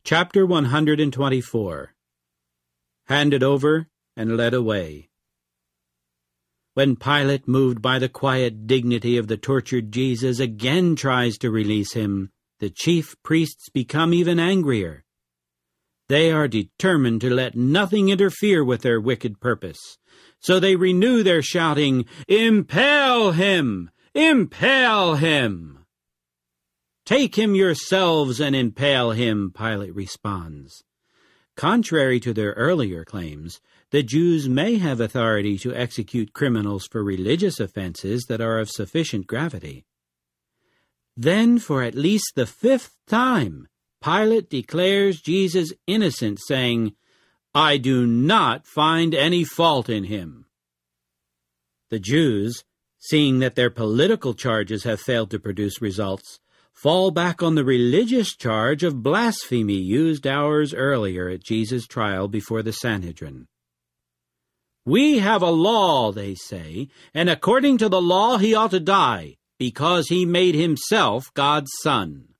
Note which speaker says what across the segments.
Speaker 1: Chapter 124. Handed over and led away. When Pilate, moved by the quiet dignity of the tortured Jesus, again tries to release him, the chief priests become even angrier. They are determined to let nothing interfere with their wicked purpose. So they renew their shouting, "Impale him! Impale him!" "Take him yourselves and impale him," Pilate responds. Contrary to their earlier claims, the Jews may have authority to execute criminals for religious offenses that are of sufficient gravity. Then, for at least the 5th time, Pilate declares Jesus innocent, saying, "I do not find any fault in him." The Jews, seeing that their political charges have failed to produce results, fall back on the religious charge of blasphemy used hours earlier at Jesus' trial before the Sanhedrin. "We have a law," they say, "and according to the law he ought to die, because he made himself God's Son."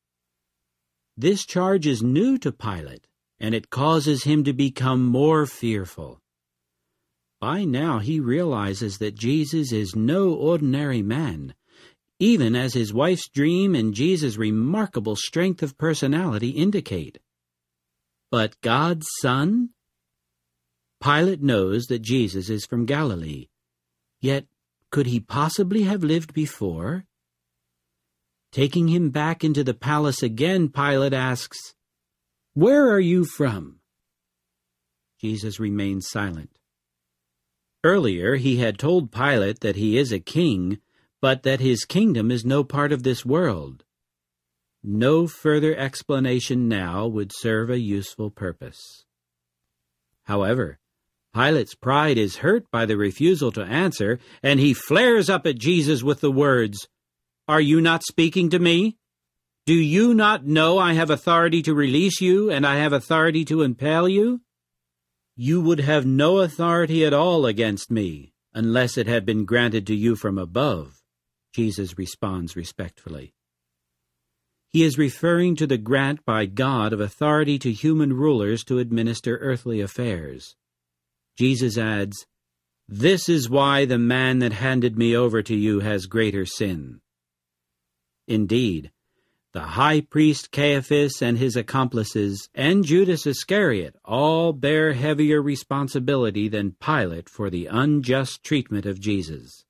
Speaker 1: This charge is new to Pilate, and it causes him to become more fearful. By now he realizes that Jesus is no ordinary man, even as his wife's dream and Jesus' remarkable strength of personality indicate. But God's Son? Pilate knows that Jesus is from Galilee. Yet, could he possibly have lived before? Taking him back into the palace again, Pilate asks, "Where are you from?" Jesus remains silent. Earlier he had told Pilate that he is a king, but that his kingdom is no part of this world. No further explanation now would serve a useful purpose. However, Pilate's pride is hurt by the refusal to answer, and he flares up at Jesus with the words, "Are you not speaking to me? Do you not know I have authority to release you, and I have authority to impale you? You would have no authority at all against me, unless it had been granted to you from above." Jesus responds respectfully. He is referring to the grant by God of authority to human rulers to administer earthly affairs. Jesus adds, "This is why the man that handed me over to you has greater sin." Indeed, the high priest Caiaphas and his accomplices and Judas Iscariot all bear heavier responsibility than Pilate for the unjust treatment of Jesus.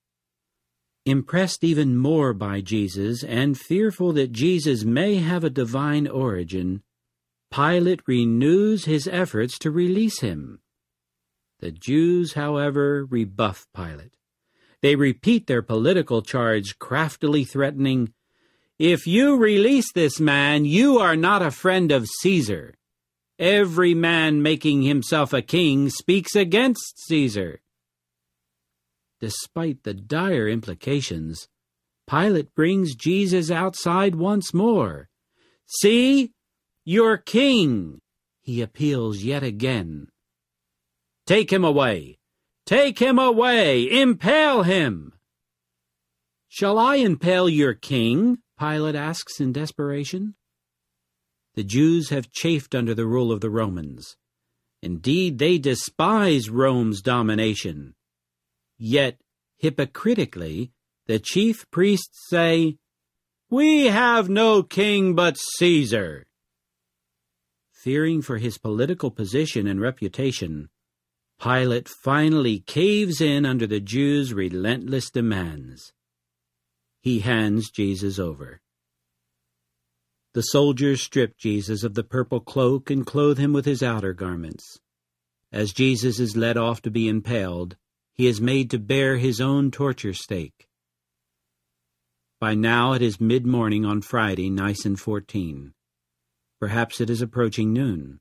Speaker 1: Impressed even more by Jesus and fearful that Jesus may have a divine origin, Pilate renews his efforts to release him. The Jews, however, rebuff Pilate. They repeat their political charge, craftily threatening, "If you release this man, you are not a friend of Caesar. Every man making himself a king speaks against Caesar." Despite the dire implications, Pilate brings Jesus outside once more. "See, your king," he appeals yet again. "Take him away! Take him away! Impale him!" "Shall I impale your king?" Pilate asks in desperation. The Jews have chafed under the rule of the Romans. Indeed, they despise Rome's domination. Yet, hypocritically, the chief priests say, "We have no king but Caesar." Fearing for his political position and reputation, Pilate finally caves in under the Jews' relentless demands. He hands Jesus over. The soldiers strip Jesus of the purple cloak and clothe him with his outer garments. As Jesus is led off to be impaled, he is made to bear his own torture stake. By now it is mid-morning on Friday, Nisan 14. Perhaps it is approaching noon.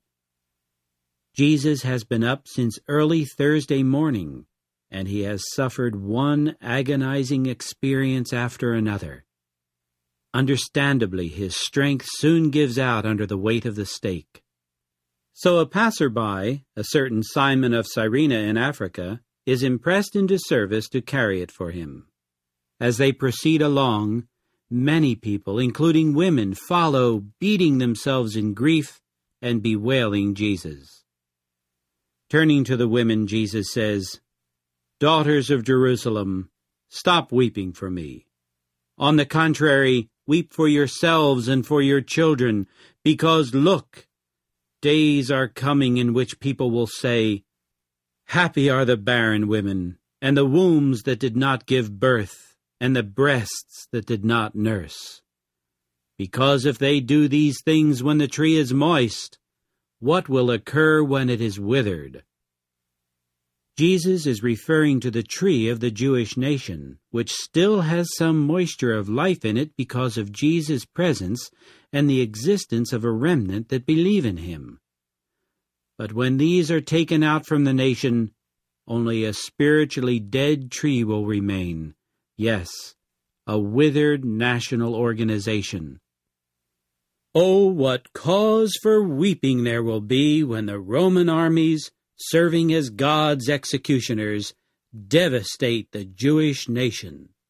Speaker 1: Jesus has been up since early Thursday morning, and he has suffered one agonizing experience after another. Understandably, his strength soon gives out under the weight of the stake. So a passerby, a certain Simon of Cyrene in Africa, is impressed into service to carry it for him. As they proceed along, many people, including women, follow, beating themselves in grief and bewailing Jesus. Turning to the women, Jesus says, "Daughters of Jerusalem, stop weeping for me. On the contrary, weep for yourselves and for your children, because look, days are coming in which people will say, 'Happy are the barren women, and the wombs that did not give birth, and the breasts that did not nurse.' Because if they do these things when the tree is moist, what will occur when it is withered?" Jesus is referring to the tree of the Jewish nation, which still has some moisture of life in it because of Jesus' presence and the existence of a remnant that believe in him. But when these are taken out from the nation, only a spiritually dead tree will remain. Yes, a withered national organization. Oh, what cause for weeping there will be when the Roman armies, serving as God's executioners, devastate the Jewish nation.